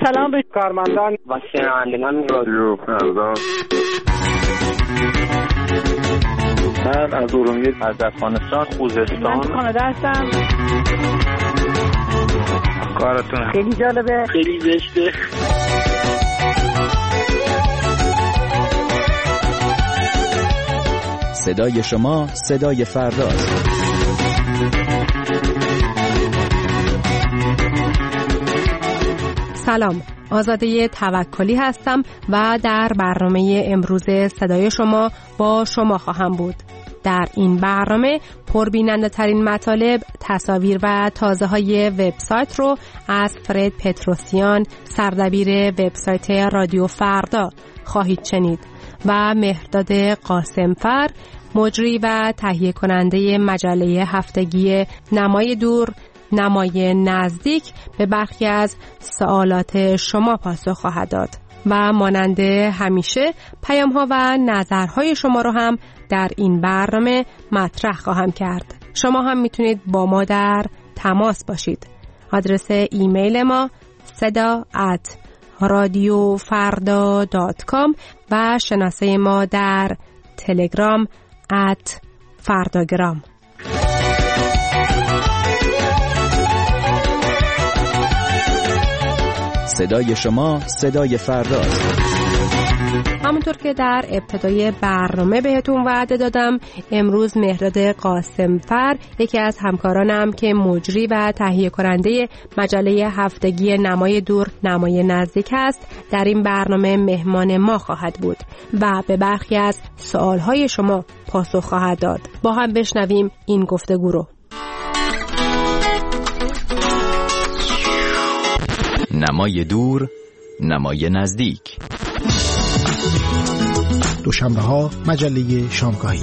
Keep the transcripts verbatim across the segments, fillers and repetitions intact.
سلام به کارمندان و شنوندگان رادیو فردا. من از ارومیه، از افغانستان، خوزستان. من کانادا هستم. کارتون خیلی جالبه، خیلی زشته. صدای شما صدای فرداست. سلام، آزاده توکلی هستم و در برنامه امروز صدای شما با شما خواهم بود. در این برنامه پربیننده ترین مطالب، تصاویر و تازه های وبسایت رو از فرد پتروسیان، سردبیر وبسایت رادیو فردا خواهید شنید و مهرداد قاسمفر، مجری و تهیه کننده مجله هفتگی نمای دور نمای نزدیک، به برخی از سوالات شما پاسخ خواهد داد و مانند همیشه پیام‌ها و نظرهای شما رو هم در این برنامه مطرح خواهم کرد. شما هم میتونید با ما در تماس باشید. آدرس ایمیل ما صدا ات رادیو فردا دات کام و شناسه ما در تلگرام ات فرداگرام. صدای شما صدای فرداست. همونطور که در ابتدای برنامه بهتون وعده دادم، امروز مهرداد قاسمفر، یکی از همکارانم که مجری و تهیه کننده مجله هفتگی نمای دور نمای نزدیک است، در این برنامه مهمان ما خواهد بود و به برخی از سوالهای شما پاسخ خواهد داد. با هم بشنویم این گفتگو رو. نمای دور نمای نزدیک. دوشنبه ها مجله شامگاهی.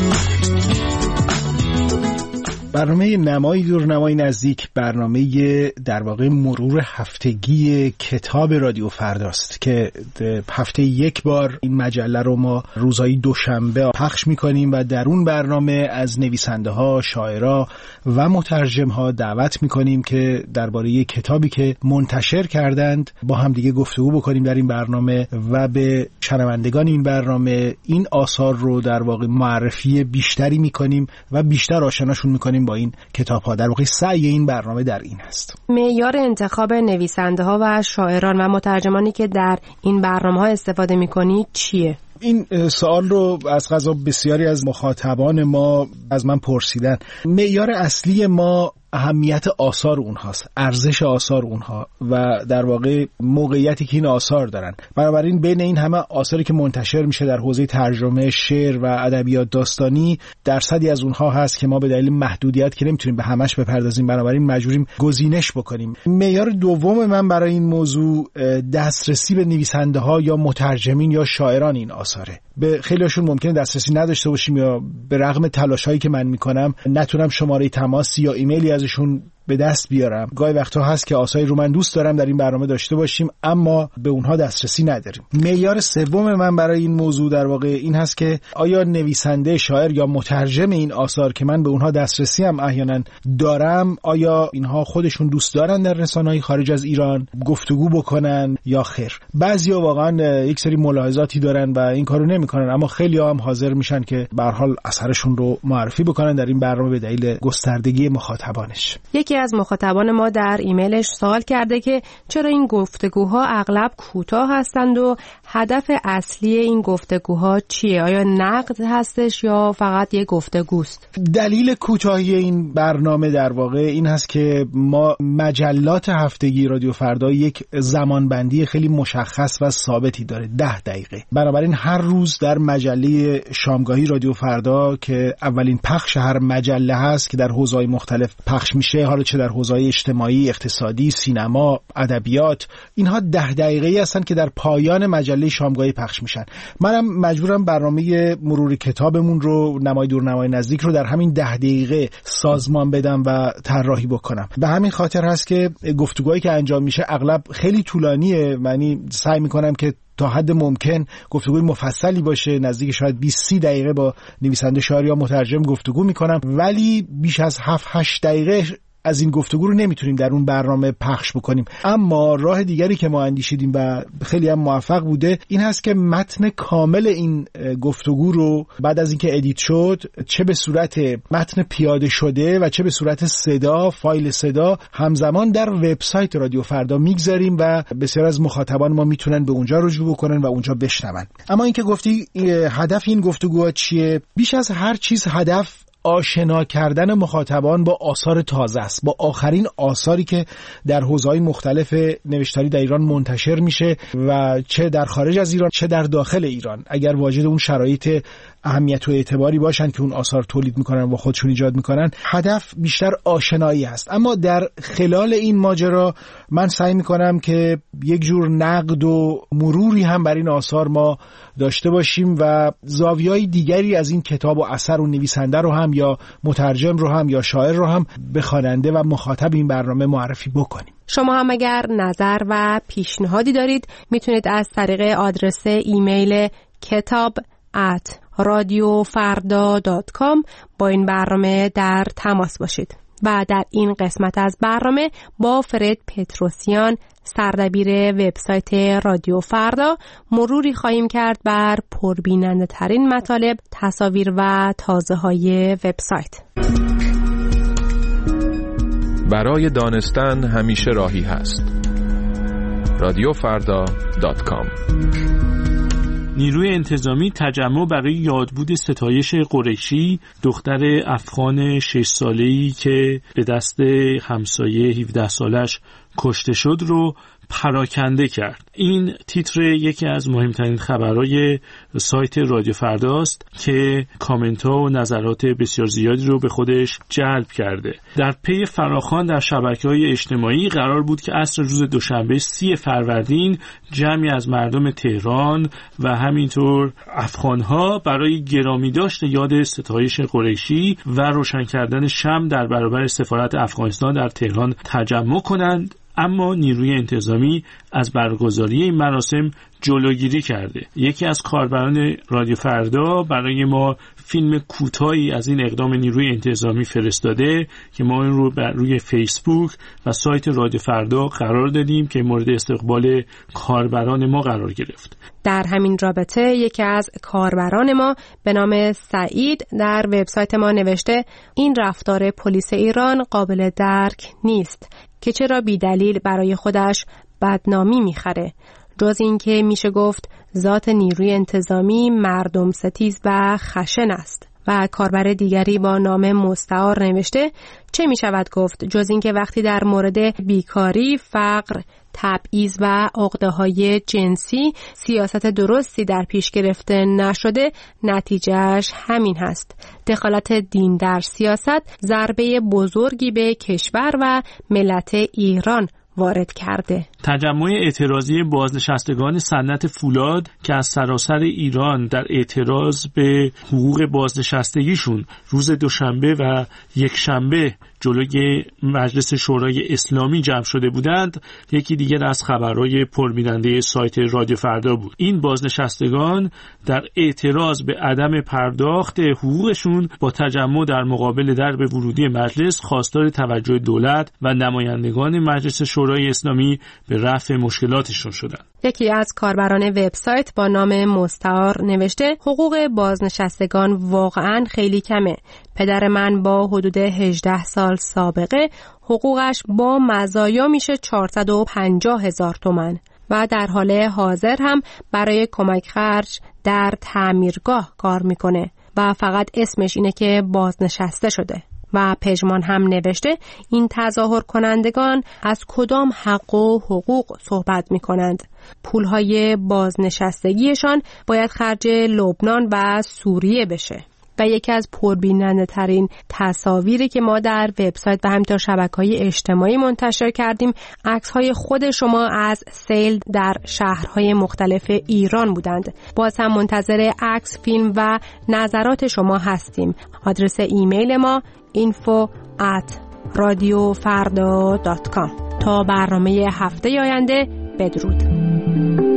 برنامه نمای دور نمای نزدیک برنامه در واقع مرور هفتگی کتاب رادیو فرداست که هفته یک بار این مجله رو ما روزهای دوشنبه پخش میکنیم و در اون برنامه از نویسنده ها، شاعرها و مترجم ها دعوت میکنیم که درباره کتابی که منتشر کردند با هم دیگه گفتگو بکنیم در این برنامه و به شنوندگان این برنامه این آثار رو در واقع معرفی بیشتری میکنیم و بیشتر آشناشون میکنیم با این کتاب ها. در واقع سعی این برنامه در این است. معیار انتخاب نویسنده ها و شاعران و مترجمانی که در این برنامه ها استفاده میکنید چیه؟ این سوال رو از قضا بسیاری از مخاطبان ما از من پرسیدن. معیار اصلی ما اهمیت آثار اونهاست، ارزش آثار اونها و در واقع موقعیتی که این آثار دارن. بنابراین بین این همه آثاری که منتشر میشه در حوزه ترجمه، شعر و ادبیات داستانی، درصدی از اونها هست که ما به دلیل محدودیت که نمیتونیم به همش بپردازیم، بنابراین مجبوریم گزینش بکنیم. معیار دوم من برای این موضوع دسترسی به نویسنده ها یا مترجمین یا شاعران این آثاره. به خیلیشون ممکنه دسترسی نداشته باشیم یا به رغم تلاشایی که من میکنم نتونم شماره تماسی یا ایمیلی ازشون به دست بیارم. گاهی وقتا هست که آثاری رو من دوست دارم در این برنامه داشته باشیم اما به اونها دسترسی نداریم. معیار سوم من برای این موضوع در واقع این هست که آیا نویسنده، شاعر یا مترجم این آثار که من به اونها دسترسی هم احیانا دارم، آیا اینها خودشون دوست دارن در رسانه‌های خارج از ایران گفتگو بکنن یا خیر. بعضیا واقعا یک سری ملاحظاتی دارن و این کارو نمیکنن، اما خیلی‌ها هم حاضر میشن که به هر حال اثرشون رو معرفی بکنن در این برنامه به دلیل گستردگی مخاطبانش. یکی از مخاطبان ما در ایمیلش سوال کرده که چرا این گفتگوها اغلب کوتاه هستند و هدف اصلی این گفتگوها چیه؟ آیا نقد هستش یا فقط یک گفتگوست؟ دلیل کوتاهی این برنامه در واقع این هست که ما مجلات هفتگی رادیو فردا یک زمانبندی خیلی مشخص و ثابتی داره، ده دقیقه. بنابراین هر روز در مجله شامگاهی رادیو فردا که اولین پخش هر مجله هست که در حوزه‌های مختلف پخش میشه، حالا چه در حوزه‌های اجتماعی، اقتصادی، سینما، ادبیات، اینها ده دقیقه‌ای هستن که در پایان مجله شامگاهی پخش میشن. منم مجبورم برنامه مرور کتابمون رو نمای دور نمای نزدیک رو در همین ده دقیقه سازمان بدم و طراحی بکنم. به همین خاطر هست که گفتگوهایی که انجام میشه اغلب خیلی طولانیه. یعنی سعی میکنم که تا حد ممکن گفتگوی مفصلی باشه، نزدیک شاید بیست سی دقیقه با نویسنده، شاعر یا مترجم گفتگو میکنم، ولی بیش از هفت هشت دقیقه از این گفتگو رو نمیتونیم در اون برنامه پخش بکنیم. اما راه دیگری که ما اندیشیدیم و خیلی هم موفق بوده این هست که متن کامل این گفتگو رو بعد از اینکه ادیت شد، چه به صورت متن پیاده شده و چه به صورت صدا، فایل صدا، همزمان در وبسایت رادیو فردا میگذاریم و بسیار از مخاطبان ما میتونن به اونجا رجوع بکنن و اونجا بشنون. اما اینکه گفتی هدف این گفتگوها چیه؟ بیش از هر چیز هدف آشنا کردن مخاطبان با آثار تازه است، با آخرین آثاری که در حوزه‌های مختلف نوشتاری در ایران منتشر میشه و چه در خارج از ایران چه در داخل ایران، اگر واجد اون شرایط اهمیت و اعتباری باشن که اون آثار تولید میکنن و خودشون ایجاد میکنن. هدف بیشتر آشنایی است. اما در خلال این ماجرا من سعی میکنم که یک جور نقد و مروری هم بر این آثار ما داشته باشیم و زاویه‌های دیگری از این کتاب و اثر و نویسنده رو هم یا مترجم رو هم یا شاعر رو هم به خواننده و مخاطب این برنامه معرفی بکنیم. شما هم اگر نظر و پیشنهادی دارید میتونید از طریق آدرس ایمیل کتاب ات رادیو فردا دات کام با این برنامه در تماس باشید. و در این قسمت از برنامه با فرد پتروسیان، سردبیر وبسایت رادیو فردا، مروری خواهیم کرد بر پربیننده ترین مطالب، تصاویر و تازه های وبسایت. برای دانستن همیشه راهی هست. رادیو فردا دات کام. نیروی انتظامی تجمع برای یادبود ستایش قریشی، دختر افغان شش ساله‌ای که به دست همسایه هفده سالش کشته شد رو پراکنده کرد. این تیتر یکی از مهمترین خبرهای سایت رادیو فرداست که کامنت ها و نظرات بسیار زیادی رو به خودش جلب کرده. در پی فراخوان در شبکه‌های اجتماعی قرار بود که عصر روز دوشنبه سی فروردین جمعی از مردم تهران و همینطور افغان‌ها برای گرامی داشت یاد ستایش قریشی و روشن کردن شمع در برابر سفارت افغانستان در تهران تجمع کنند. اما نیروی انتظامی از برگزاری این مراسم جلوگیری کرده. یکی از کاربران رادیو فردا برای ما فیلم کوتاهی از این اقدام نیروی انتظامی فرستاده که ما این رو بر روی فیسبوک و سایت رادیو فردا قرار دادیم که مورد استقبال کاربران ما قرار گرفت. در همین رابطه یکی از کاربران ما به نام سعید در وبسایت ما نوشته این رفتار پلیس ایران قابل درک نیست که چرا بی دلیل برای خودش بدنامی میخره. جز این که میشه گفت ذات نیروی انتظامی مردم ستیز و خشن است. و کاربر دیگری با نام مستعار نوشته چه میشود گفت جز این که وقتی در مورد بیکاری، فقر، تبعیض و عقده‌های جنسی سیاست درستی در پیش گرفته نشده، نتیجهش همین هست. دخالت دین در سیاست ضربه بزرگی به کشور و ملت ایران وارد کرده. تجمع اعتراضی بازنشستگان صنعت فولاد که از سراسر ایران در اعتراض به حقوق بازنشستگیشون روز دوشنبه و یک شنبه جلوی مجلس شورای اسلامی جمع شده بودند، یکی دیگر از خبرهای پربیننده سایت رادیو فردا بود. این بازنشستگان در اعتراض به عدم پرداخت حقوقشون با تجمع در مقابل درب ورودی مجلس خواستار توجه دولت و نمایندگان مجلس شورای اسلامی به رفع مشکلاتشون شدند. یکی از کاربران وبسایت با نام مستعار نوشته حقوق بازنشستگان واقعاً خیلی کمه. پدر من با حدود هجده سال سابقه حقوقش با مزایا میشه چهارصد و پنجاه هزار تومان و در حال حاضر هم برای کمک خرج در تعمیرگاه کار میکنه و فقط اسمش اینه که بازنشسته شده. و پژمان هم نوشته این تظاهر کنندگان از کدام حق و حقوق صحبت می کنند؟ پولهای بازنشستگیشان باید خرج لبنان و سوریه بشه. و یکی از پربیننده ترین تصاویری که ما در وبسایت و همینطور شبکه‌های اجتماعی منتشر کردیم عکس‌های خود شما از سیل در شهرهای مختلف ایران بودند. باز هم منتظر عکس، فیلم و نظرات شما هستیم. آدرس ایمیل ما info at radiofarda dot com. تا برنامه هفته آینده بدرود.